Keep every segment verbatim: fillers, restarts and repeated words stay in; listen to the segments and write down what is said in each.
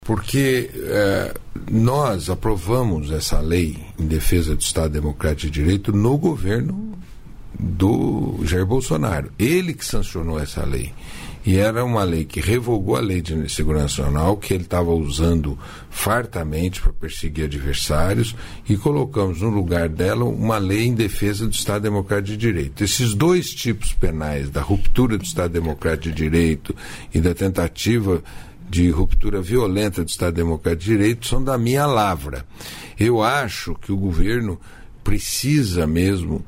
Porque é, nós aprovamos essa lei em defesa do Estado Democrático de Direito no governo do Jair Bolsonaro. Ele que sancionou essa lei. E era uma lei que revogou a Lei de Segurança Nacional, que ele estava usando fartamente para perseguir adversários, e colocamos no lugar dela uma lei em defesa do Estado Democrático de Direito. Esses dois tipos penais, da ruptura do Estado Democrático de Direito e da tentativa de ruptura violenta do Estado Democrático de Direito, são da minha lavra. Eu acho que o governo precisa mesmo,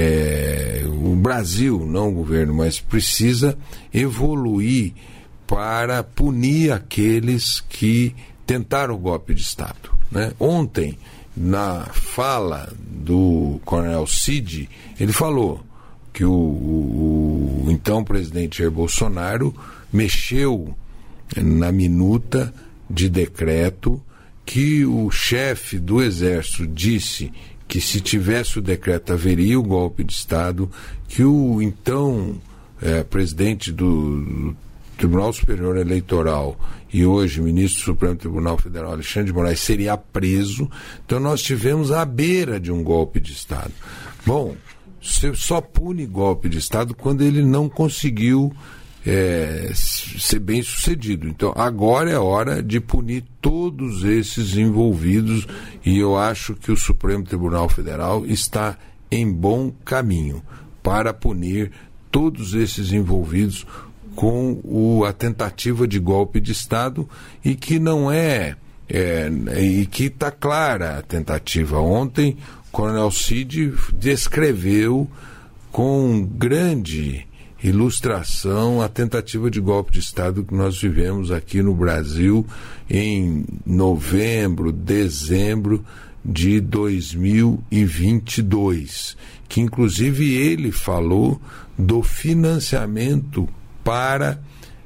é, o Brasil, não o governo, mas precisa evoluir para punir aqueles que tentaram o golpe de Estado, né? Ontem, na fala do Coronel Cid, ele falou que o, o, o então presidente Jair Bolsonaro mexeu na minuta de decreto, que o chefe do Exército disse que se tivesse o decreto haveria o golpe de Estado, que o então é, presidente do Tribunal Superior Eleitoral e hoje ministro do Supremo Tribunal Federal, Alexandre de Moraes, seria preso. Então nós tivemos à beira de um golpe de Estado. Bom, você só pune golpe de Estado quando ele não conseguiu É, ser bem sucedido. Então agora é hora de punir todos esses envolvidos, e eu acho que o Supremo Tribunal Federal está em bom caminho para punir todos esses envolvidos com o, a tentativa de golpe de Estado, e que não é, é e que está clara a tentativa. Ontem o Coronel Cid descreveu com grande ilustração a tentativa de golpe de Estado que nós vivemos aqui no Brasil em novembro, dezembro de dois mil e vinte e dois, que inclusive ele falou do financiamento para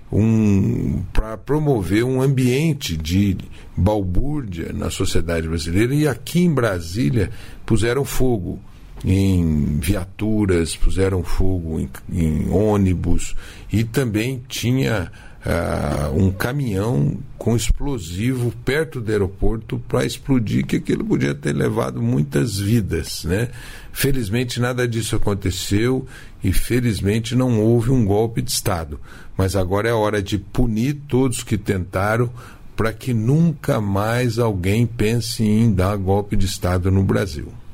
um para promover um ambiente de balbúrdia na sociedade brasileira, e aqui em Brasília puseram fogo em viaturas, puseram fogo em, em ônibus, e também tinha uh, um caminhão com explosivo perto do aeroporto para explodir, que aquilo podia ter levado muitas vidas, né? Felizmente nada disso aconteceu, e felizmente não houve um golpe de Estado, mas agora é hora de punir todos que tentaram, para que nunca mais alguém pense em dar golpe de Estado no Brasil.